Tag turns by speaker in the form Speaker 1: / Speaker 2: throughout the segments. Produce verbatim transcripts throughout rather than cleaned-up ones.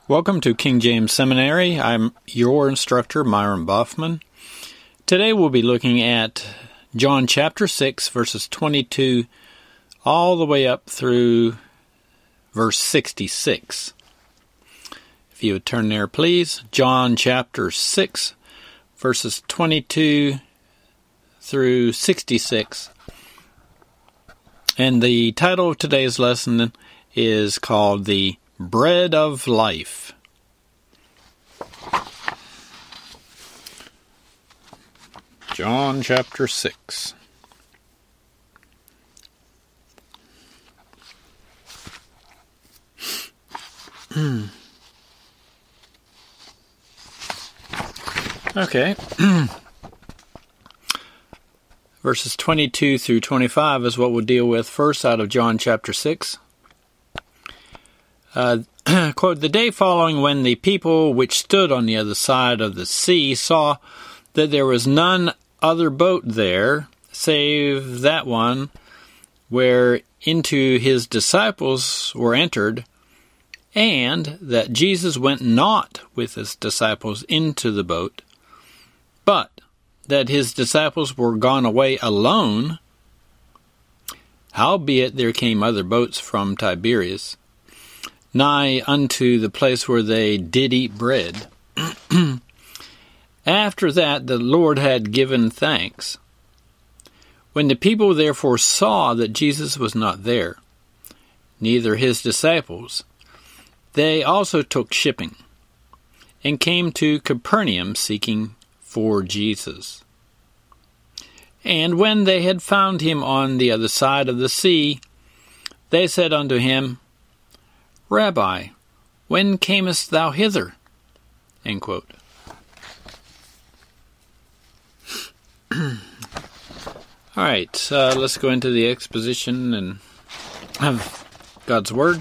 Speaker 1: Welcome to King James Seminary. I'm your instructor, Myron Boffman. Today we'll be looking at John chapter six, verses twenty-two, all the way up through verse sixty-six. If you would turn there, please. John chapter six, verses twenty-two through sixty-six. And the title of today's lesson is called The Bread of Life. John chapter six. Okay. Verses twenty-two through twenty-five is what we'll deal with first out of John chapter six. Uh, quote, "The day following, when the people which stood on the other side of the sea saw that there was none other boat there, save that one where into his disciples were entered, and that Jesus went not with his disciples into the boat, but that his disciples were gone away alone, howbeit there came other boats from Tiberias, nigh unto the place where they did eat bread. After that the Lord had given thanks. When the people therefore saw that Jesus was not there, neither his disciples, they also took shipping, and came to Capernaum seeking for Jesus. And when they had found him on the other side of the sea, they said unto him, Rabbi, when camest thou hither? End quote. All right, uh, let's go into the exposition and of God's Word.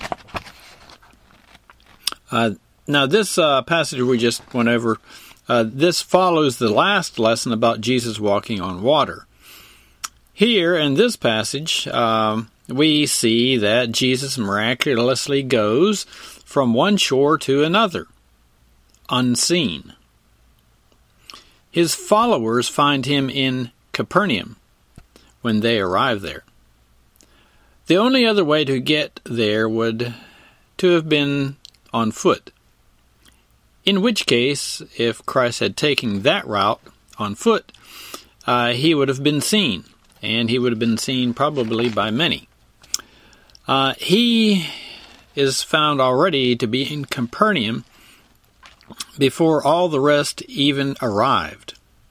Speaker 1: Uh, now, this uh, passage we just went over, uh, this follows the last lesson about Jesus walking on water. Here, in this passage, um, we see that Jesus miraculously goes from one shore to another, unseen. His followers find him in Capernaum when they arrive there. The only other way to get there would to have been on foot, in which case, if Christ had taken that route on foot, uh, he would have been seen, and he would have been seen probably by many. Uh, he is found already to be in Capernaum before all the rest even arrived.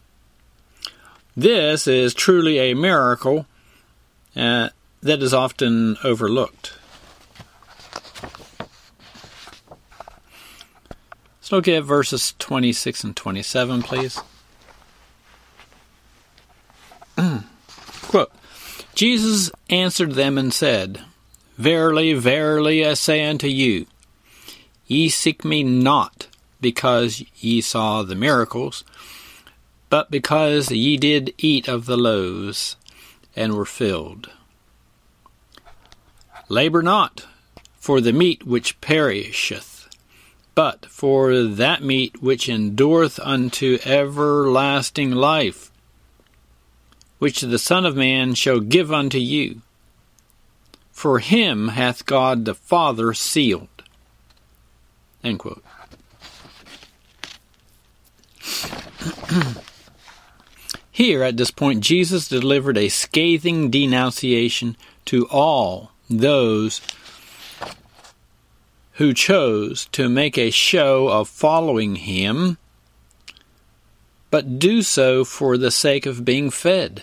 Speaker 1: This is truly a miracle uh, that is often overlooked. Let's look at verses twenty-six and twenty-seven, please. Quote, Jesus answered them and said, Verily, verily, I say unto you, ye seek me not because ye saw the miracles, but because ye did eat of the loaves, and were filled. Labor not for the meat which perisheth, but for that meat which endureth unto everlasting life, which the Son of Man shall give unto you. For him hath God the Father sealed. End quote. Here, at this point, Jesus delivered a scathing denunciation to all those who chose to make a show of following him, but do so for the sake of being fed.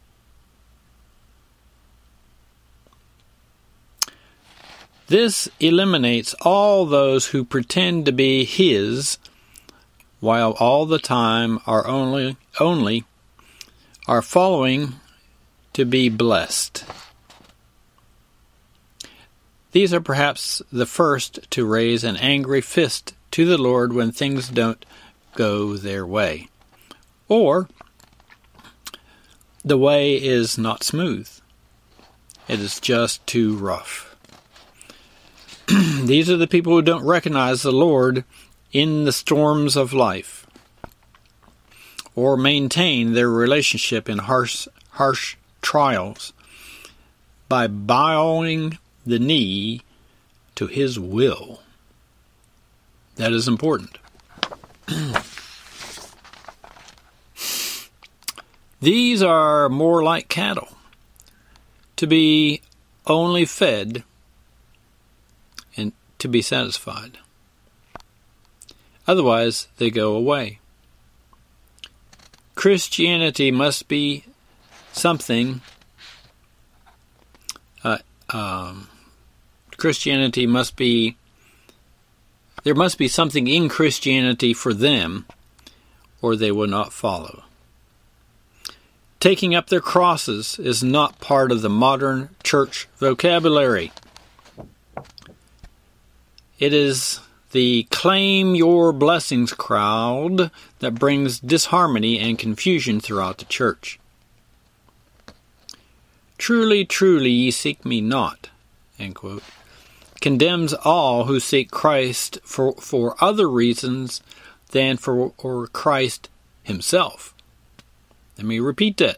Speaker 1: This eliminates all those who pretend to be his, while all the time are only only are following to be blessed. These are perhaps the first to raise an angry fist to the Lord when things don't go their way, or the way is not smooth. It is just too rough. These are the people who don't recognize the Lord in the storms of life, or maintain their relationship in harsh, harsh trials by bowing the knee to His will. That is important. These are more like cattle, to be only fed and to be satisfied. Otherwise, they go away. Christianity must be something. Uh, um, Christianity must be. There must be something in Christianity for them, or they will not follow. Taking up their crosses is not part of the modern church vocabulary. It is the claim your blessings crowd that brings disharmony and confusion throughout the church. Truly, truly, ye seek me not, end quote, condemns all who seek Christ for, for other reasons than for or Christ Himself. Let me repeat that.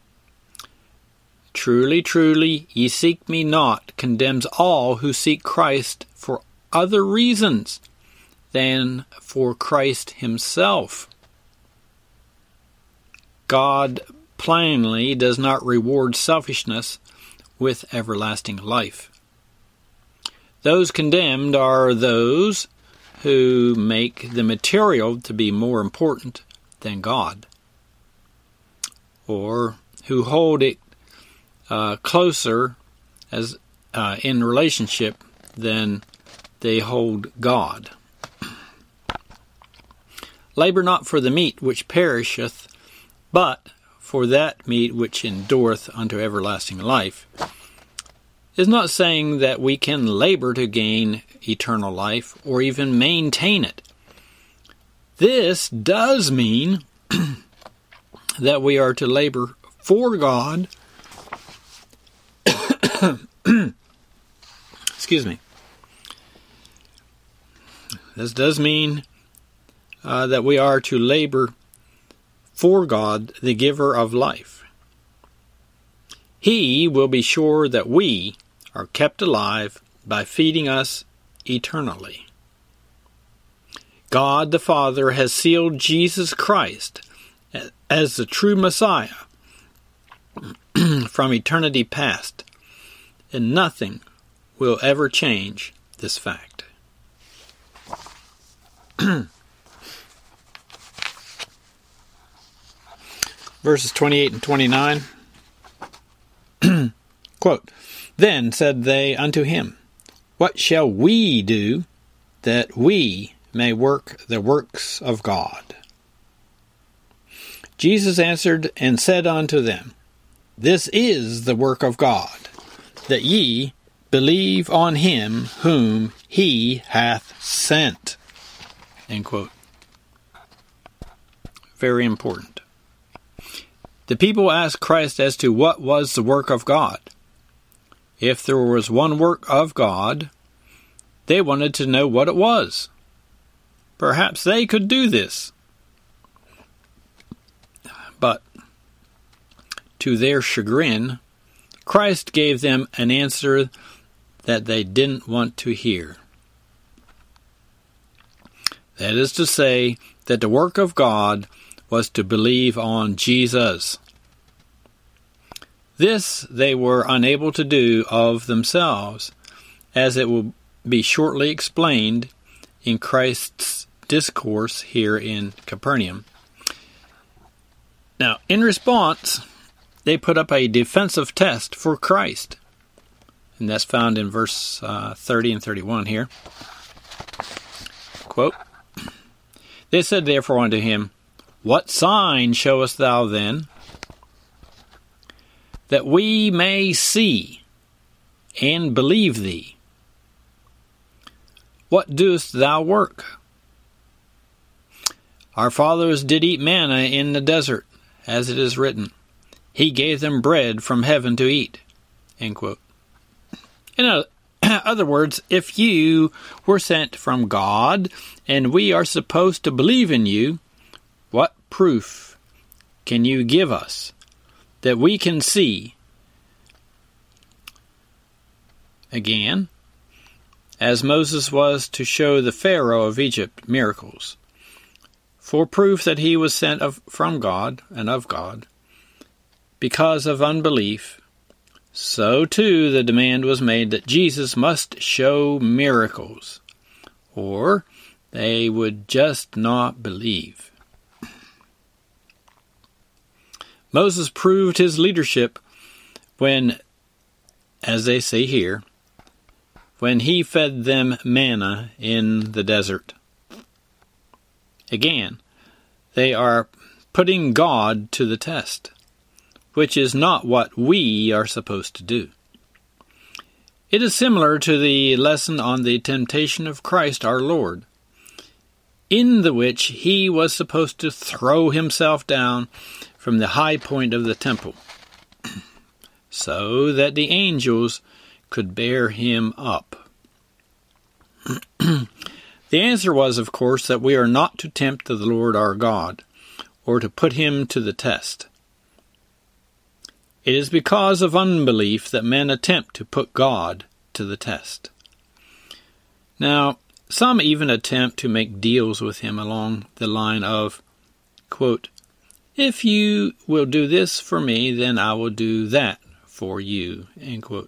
Speaker 1: Truly, truly, ye seek me not, condemns all who seek Christ for other reasons than for Christ Himself. God plainly does not reward selfishness with everlasting life. Those condemned are those who make the material to be more important than God, or who hold it uh, closer as uh, in relationship than they hold God. Labor not for the meat which perisheth, but for that meat which endureth unto everlasting life, is not saying that we can labor to gain eternal life or even maintain it. This does mean that we are to labor for God. Excuse me. This does mean uh, that we are to labor for God, the giver of life. He will be sure that we are kept alive by feeding us eternally. God the Father has sealed Jesus Christ as the true Messiah from eternity past, and nothing will ever change this fact. Verses twenty-eight and twenty-nine. Quote, Then said they unto him, What shall we do that we may work the works of God? Jesus answered and said unto them, This is the work of God, that ye believe on Him whom He hath sent. End quote. Very important. The people asked Christ as to what was the work of God. If there was one work of God, they wanted to know what it was. Perhaps they could do this. But, to their chagrin, Christ gave them an answer that they didn't want to hear. That is to say, that the work of God was to believe on Jesus. This they were unable to do of themselves, as it will be shortly explained in Christ's discourse here in Capernaum. Now, in response, they put up a defensive test for Christ. And that's found in verse uh, thirty and thirty-one here. Quote, They said therefore unto him, What sign showest thou then, that we may see and believe thee? What doest thou work? Our fathers did eat manna in the desert, as it is written, He gave them bread from heaven to eat. End quote. In, a, other words, if you were sent from God and we are supposed to believe in you, what proof can you give us that we can see? Again, as Moses was to show the Pharaoh of Egypt miracles, for proof that he was sent of, from God and of God, because of unbelief, so too the demand was made that Jesus must show miracles, or they would just not believe. Moses proved his leadership when, as they say here, when he fed them manna in the desert. Again, they are putting God to the test, which is not what we are supposed to do. It is similar to the lesson on the temptation of Christ our Lord, in the which he was supposed to throw himself down from the high point of the temple, so that the angels could bear him up. The answer was, of course, that we are not to tempt the Lord our God, or to put him to the test. It is because of unbelief that men attempt to put God to the test. Now, some even attempt to make deals with him along the line of, quote, if you will do this for me, then I will do that for you, end quote.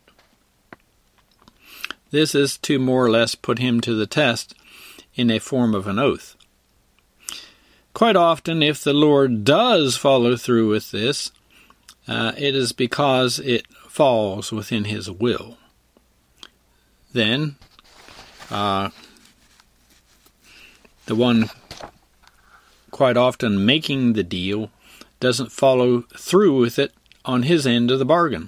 Speaker 1: This is to more or less put him to the test in a form of an oath. Quite often, if the Lord does follow through with this, uh, it is because it falls within his will. Then, uh, the one quite often making the deal doesn't follow through with it on his end of the bargain.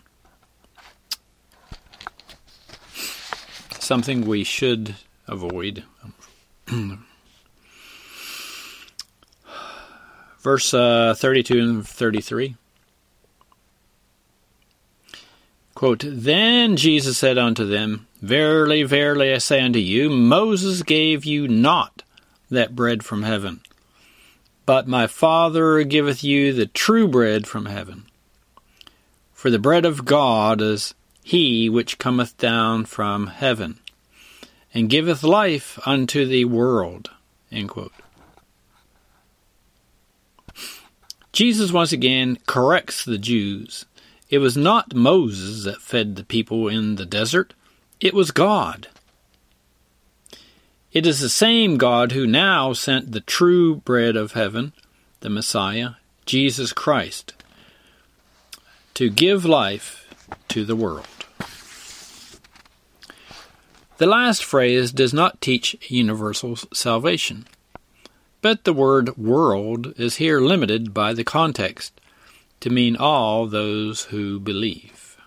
Speaker 1: Something we should avoid. Verse uh, thirty-two and thirty-three. Quote, then Jesus said unto them, verily, verily, I say unto you, Moses gave you not that bread from heaven, but my Father giveth you the true bread from heaven. For the bread of God is he which cometh down from heaven, and giveth life unto the world. End quote. Jesus once again corrects the Jews. It was not Moses that fed the people in the desert. It was God. It is the same God who now sent the true bread of heaven, the Messiah, Jesus Christ, to give life to the world. The last phrase does not teach universal salvation, but the word world is here limited by the context to mean all those who believe.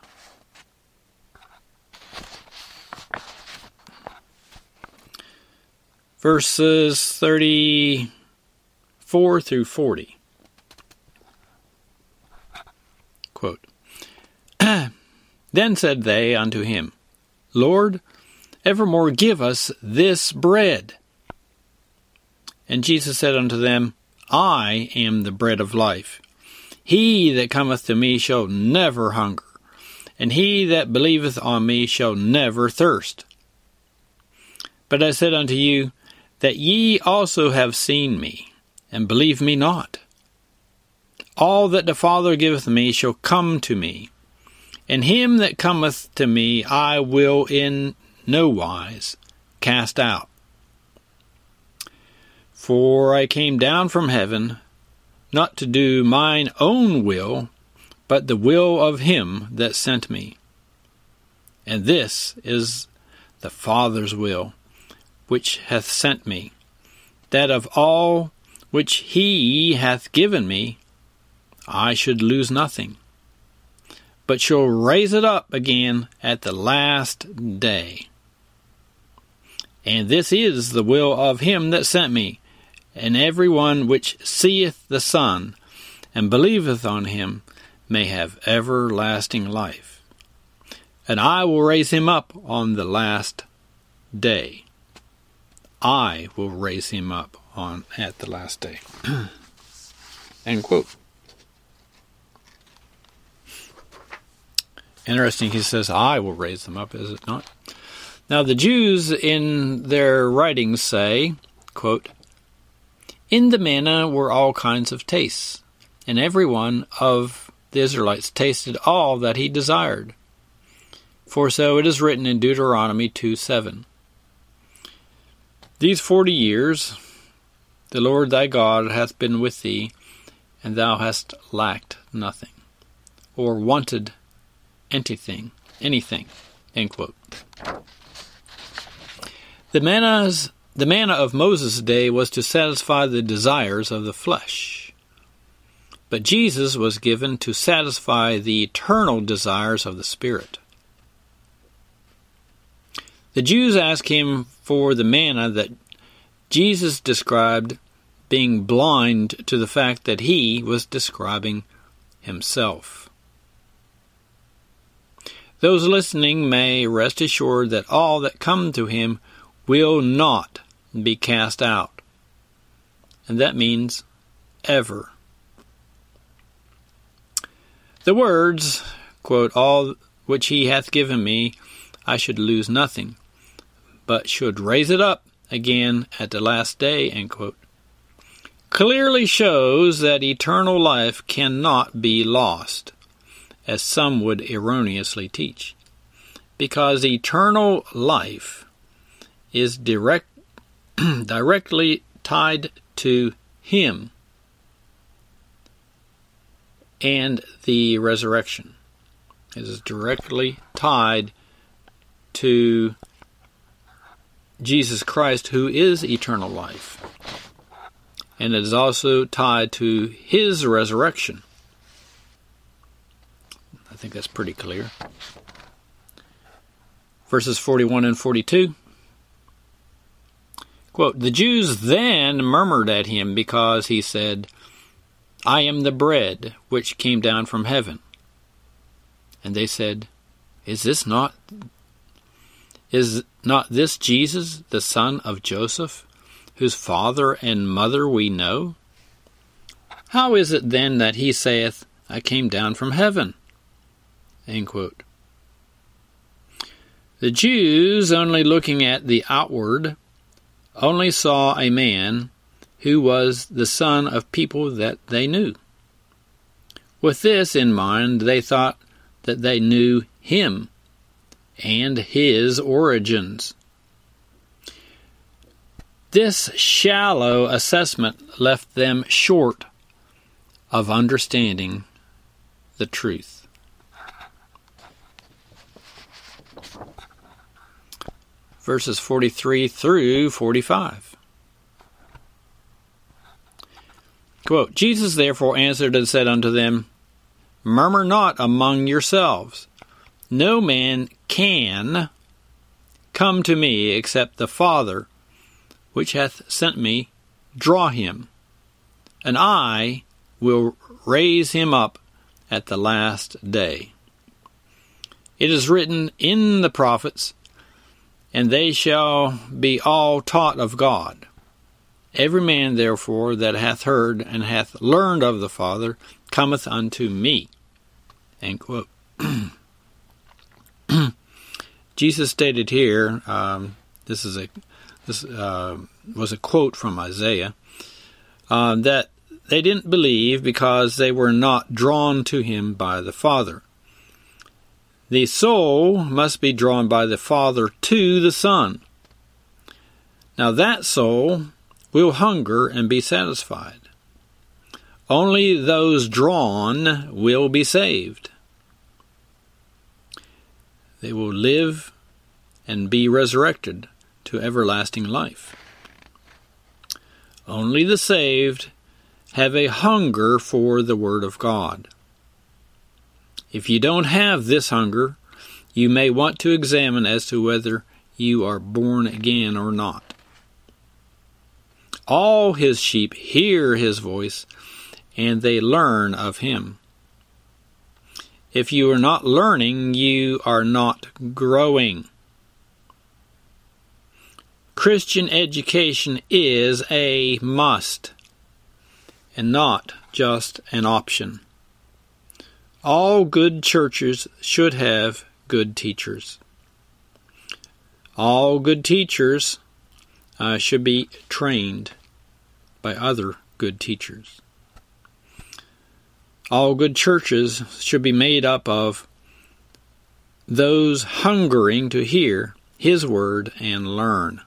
Speaker 1: Verses thirty-four through forty. Quote, then said they unto him, Lord, evermore give us this bread. And Jesus said unto them, I am the bread of life. He that cometh to me shall never hunger, and he that believeth on me shall never thirst. But I said unto you, that ye also have seen me, and believe me not. All that the Father giveth me shall come to me, and him that cometh to me I will in no wise cast out. For I came down from heaven, not to do mine own will, but the will of him that sent me. And this is the Father's will, which hath sent me, that of all which he hath given me, I should lose nothing, but shall raise it up again at the last day. And this is the will of him that sent me, and every one which seeth the Son, and believeth on him, may have everlasting life. and I will raise him up on the last day. I will raise him up on at the last day. End quote. Interesting, he says, I will raise them up, is it not? Now, the Jews in their writings say, quote, in the manna were all kinds of tastes, and every one of the Israelites tasted all that he desired. For so it is written in Deuteronomy two seven. These forty years the Lord thy God hath been with thee, and thou hast lacked nothing, or wanted anything, anything. End quote. The manna's, the manna of Moses' day was to satisfy the desires of the flesh. But Jesus was given to satisfy the eternal desires of the Spirit. The Jews asked him for the manna that Jesus described, being blind to the fact that he was describing himself. Those listening may rest assured that all that come to him will not be cast out. And that means ever. The words, quote, all which he hath given me, I should lose nothing, but should raise it up again at the last day, end quote, clearly shows that eternal life cannot be lost, as some would erroneously teach, because eternal life is direct, directly tied to him and the resurrection. It is directly tied to Jesus Christ, who is eternal life. And it is also tied to his resurrection. I think that's pretty clear. Verses forty-one and forty-two. Quote, the Jews then murmured at him because he said, I am the bread which came down from heaven. And they said, Is this not, is not this Jesus, the son of Joseph, whose father and mother we know? How is it then that he saith, I came down from heaven? End quote. The Jews, only looking at the outward, only saw a man who was the son of people that they knew. With this in mind, they thought that they knew him and his origins. This shallow assessment left them short of understanding the truth. Verses forty-three through forty-five. Quote, Jesus therefore answered and said unto them, Murmur not among yourselves. No man can come to me except the Father, which hath sent me, draw him, and I will raise him up at the last day. It is written in the prophets, and they shall be all taught of God. Every man, therefore, that hath heard and hath learned of the Father cometh unto me. End quote. Jesus stated here, um, this is a this uh, was a quote from Isaiah, uh, that they didn't believe because they were not drawn to him by the Father. The soul must be drawn by the Father to the Son. Now that soul will hunger and be satisfied. Only those drawn will be saved. They will live and be resurrected to everlasting life. Only the saved have a hunger for the Word of God. If you don't have this hunger, you may want to examine as to whether you are born again or not. All his sheep hear his voice, and they learn of him. If you are not learning, you are not growing. Christian education is a must and not just an option. All good churches should have good teachers. All good teachers uh, should be trained by other good teachers. All good churches should be made up of those hungering to hear His word and learn.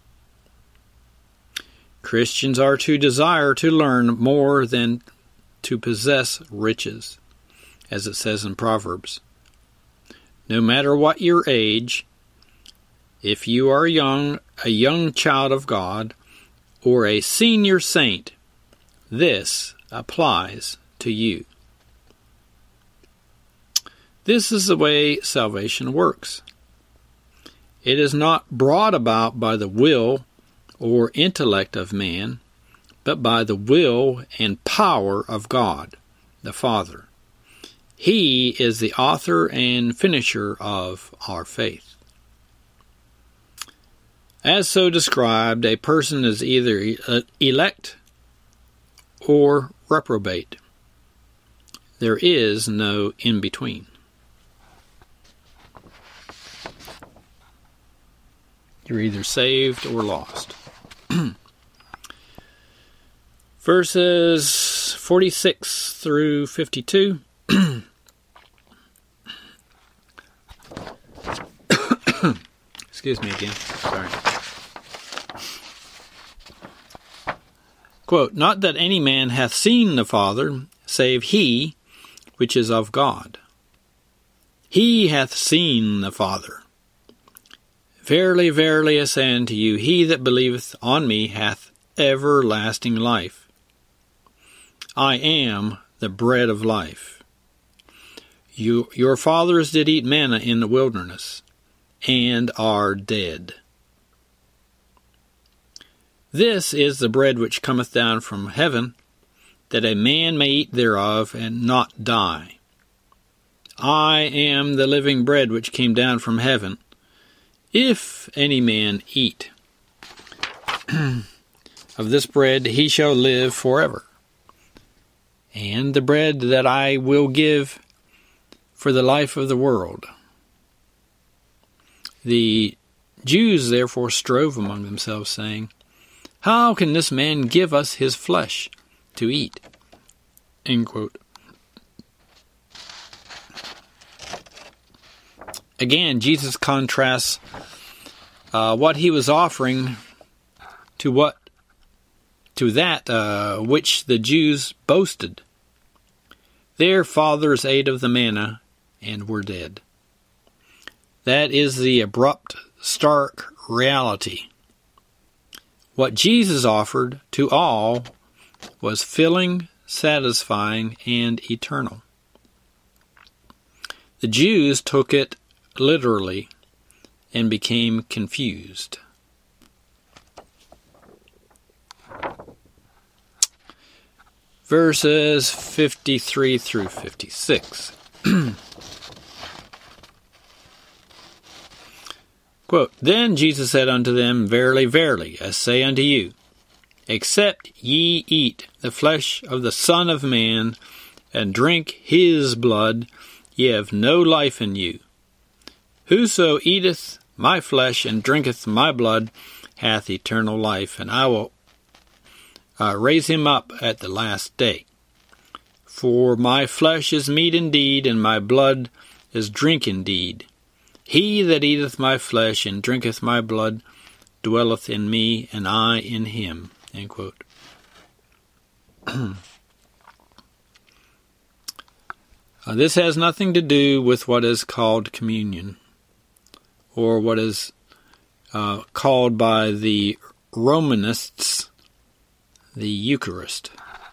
Speaker 1: Christians are to desire to learn more than to possess riches, as it says in Proverbs. No matter what your age, if you are young, a young child of God, or a senior saint, this applies to you. This is the way salvation works. It is not brought about by the will or intellect of man, but by the will and power of God, the Father. He is the author and finisher of our faith. As so described, a person is either elect or reprobate. There is no in-between. You're either saved or lost. Verses forty-six through fifty-two. Excuse me again. Sorry. Quote, "Not that any man hath seen the Father, save he which is of God. He hath seen the Father. Verily, verily, I say unto you, he that believeth on me hath everlasting life. I am the bread of life. You, your fathers did eat manna in the wilderness, and are dead. This is the bread which cometh down from heaven, that a man may eat thereof, and not die. I am the living bread which came down from heaven. If any man eat of this bread, he shall live forever. And the bread that I will give for the life of the world." The Jews therefore strove among themselves, saying, "How can this man give us his flesh to eat?" End quote. Again, Jesus contrasts uh, what he was offering to what to that uh, which the Jews boasted. Their fathers ate of the manna and were dead. That is the abrupt, stark reality. What Jesus offered to all was filling, satisfying, and eternal. The Jews took it literally and became confused. Verses fifty-three through fifty-six. Quote, "Then Jesus said unto them, Verily, verily, I say unto you, except ye eat the flesh of the Son of Man, and drink his blood, ye have no life in you. Whoso eateth my flesh and drinketh my blood hath eternal life, and I will uh, raise him up at the last day. For my flesh is meat indeed, and my blood is drink indeed. He that eateth my flesh and drinketh my blood dwelleth in me, and I in him." End quote. uh, this has nothing to do with what is called communion, or what is uh, called by the Romanists the Eucharist.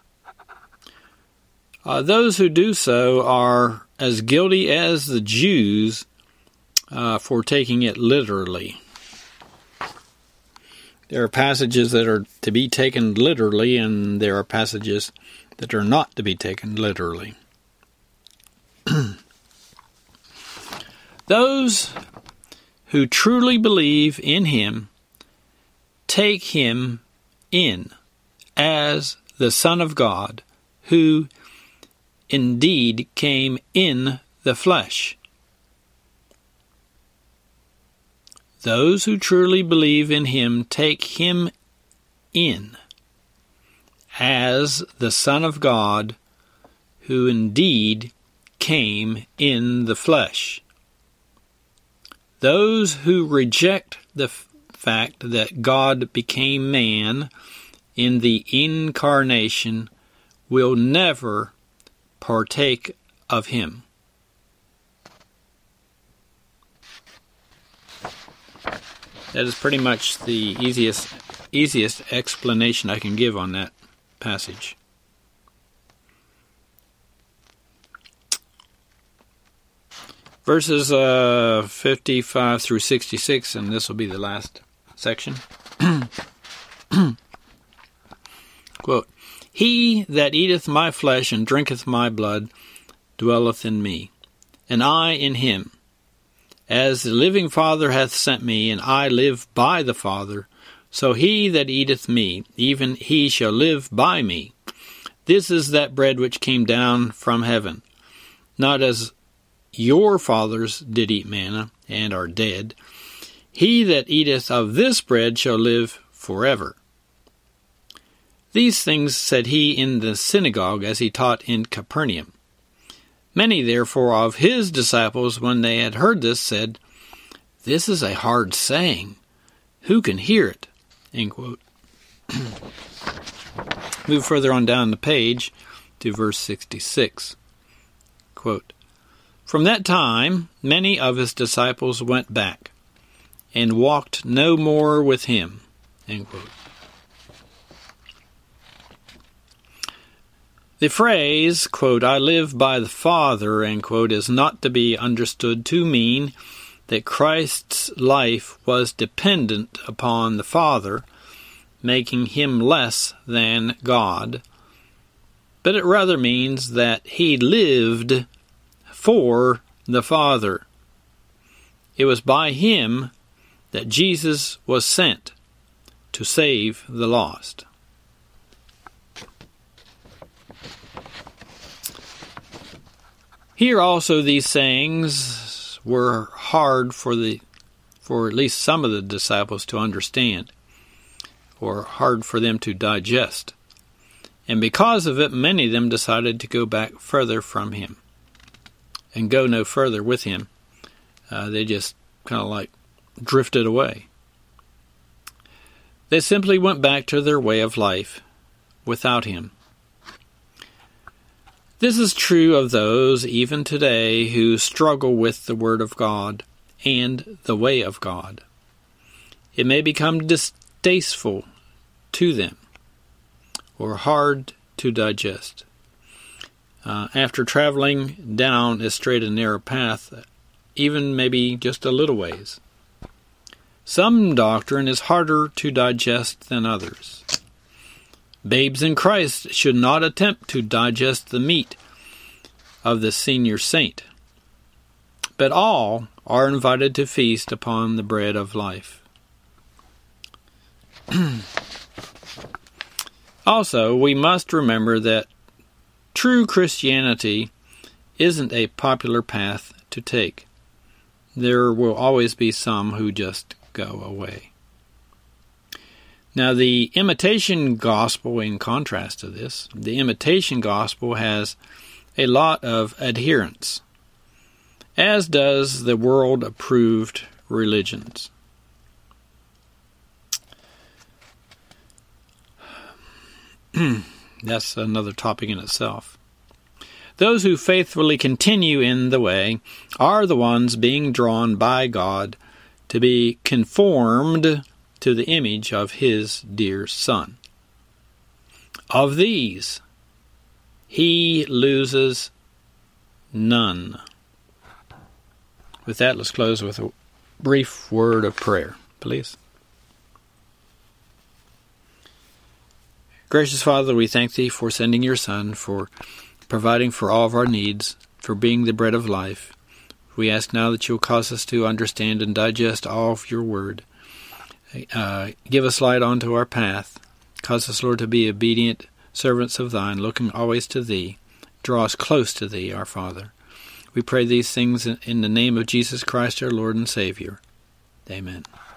Speaker 1: Uh, those who do so are as guilty as the Jews uh, for taking it literally. There are passages that are to be taken literally, and there are passages that are not to be taken literally. Those who truly believe in him take him in as the Son of God, who indeed came in the flesh. Those who truly believe in him take him in as the Son of God, who indeed came in the flesh. Those who reject the f- fact that God became man in the incarnation will never partake of him. That is pretty much the easiest easiest explanation I can give on that passage. Verses uh, fifty-five through sixty-six, and this will be the last section. Quote, "He that eateth my flesh and drinketh my blood dwelleth in me, and I in him. As the living Father hath sent me, and I live by the Father, so he that eateth me, even he shall live by me. This is that bread which came down from heaven, not as your fathers did eat manna, and are dead. He that eateth of this bread shall live forever. These things said he in the synagogue, as he taught in Capernaum. Many therefore of his disciples, when they had heard this, said, This is a hard saying. Who can hear it?" End quote. Move further on down the page to verse sixty-six. Quote, "From that time many of his disciples went back, and walked no more with him." End quote. The phrase, quote, "I live by the Father," end quote, is not to be understood to mean that Christ's life was dependent upon the Father, making him less than God, but it rather means that he lived for the Father. It was by him that Jesus was sent to save the lost. Here also these sayings were hard for the for at least some of the disciples to understand, or hard for them to digest. And because of it, many of them decided to go back further from him and go no further with him. Uh, they just kind of like drifted away. They simply went back to their way of life without him. This is true of those even today who struggle with the Word of God and the way of God. It may become distasteful to them or hard to digest. Uh, after traveling down a straight and narrow path, even maybe just a little ways. Some doctrine is harder to digest than others. Babes in Christ should not attempt to digest the meat of the senior saint, but all are invited to feast upon the bread of life. Also, we must remember that true Christianity isn't a popular path to take. There will always be some who just go away. Now, the imitation gospel, in contrast to this, the imitation gospel has a lot of adherents, as does the world-approved religions. That's another topic in itself. Those who faithfully continue in the way are the ones being drawn by God to be conformed to the image of his dear Son. Of these, he loses none. With that, let's close with a brief word of prayer, please. Gracious Father, we thank Thee for sending Your Son, for providing for all of our needs, for being the bread of life. We ask now that you'll cause us to understand and digest all of your word. Uh, give us light onto our path. Cause us, Lord, to be obedient servants of thine, looking always to thee. Draw us close to thee, our Father. We pray these things in the name of Jesus Christ, our Lord and Savior. Amen.